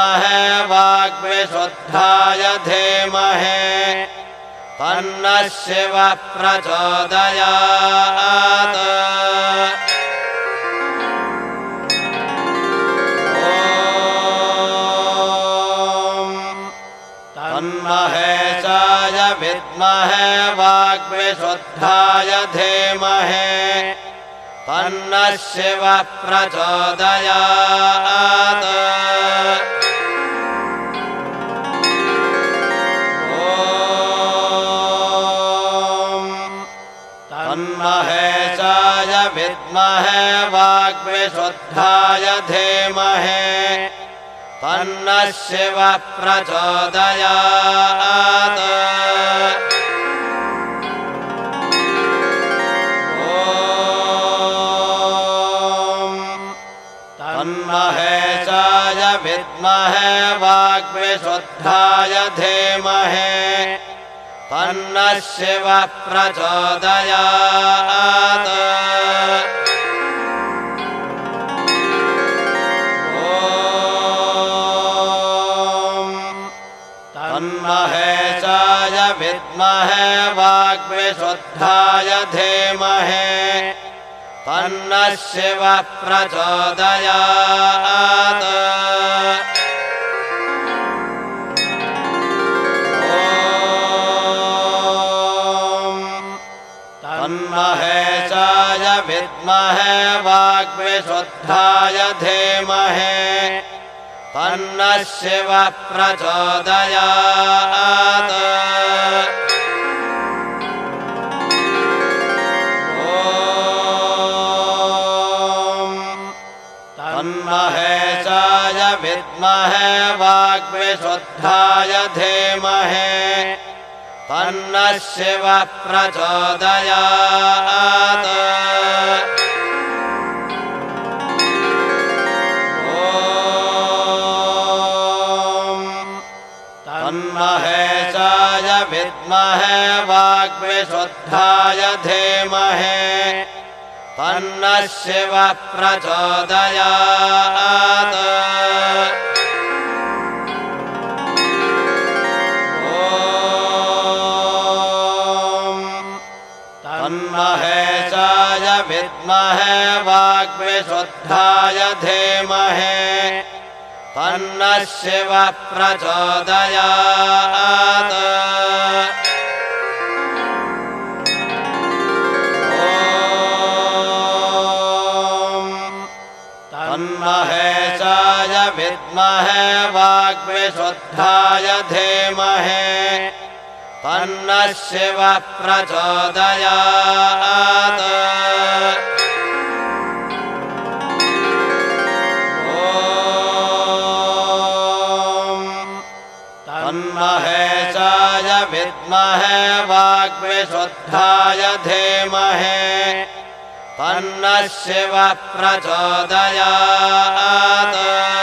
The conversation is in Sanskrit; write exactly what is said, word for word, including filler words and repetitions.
विद्महे वाग्विशुद्धाय धीमहि तन्नः शिवः प्रचोदयात् तन्महेशाय विद्महे वाग्विशुद्धाय धीमहि तन्नः शिवः प्रचोदयात् तन्महेशाय विद्महे वाग्विशुद्धाय धीमहि तन्नः शिवः प्रचोदयात् तन्महेशाय विद्महे वाग्विशुद्धाय धीमहि तन्नः शिवः प्रचोदयात् तन्महेशाय विद्महे वाग्विशुद्धाय धीमहि तन्नः शिवः प्रचोदयात् तन्महेशाय विद्महे वाग्विशुद्धाय धीमहि तन्नः शिवः प्रचोदयात् तन्महेशाय विद्महे वाग्विशुद्धाय धीमहि तन्नः शिवः प्रचोदयात् तन्महेशाय विद्महे वाग्विशुद्धाय धीमहि तन्नः शिवः प्रचोदयात् तन्महेशाय विद्महे वाग्विशुद्धाय धीमहि तन्नः शिवः प्रचोदयात् तन्महेशाय विद्महे वाग्विशुद्धाय धीमहि तन्नः शिवः प्रचोदयात् तन्महेशाय विद्महे वाग्विशुद्धाय धीमहि तन्नः शिवः प्रचोदयात्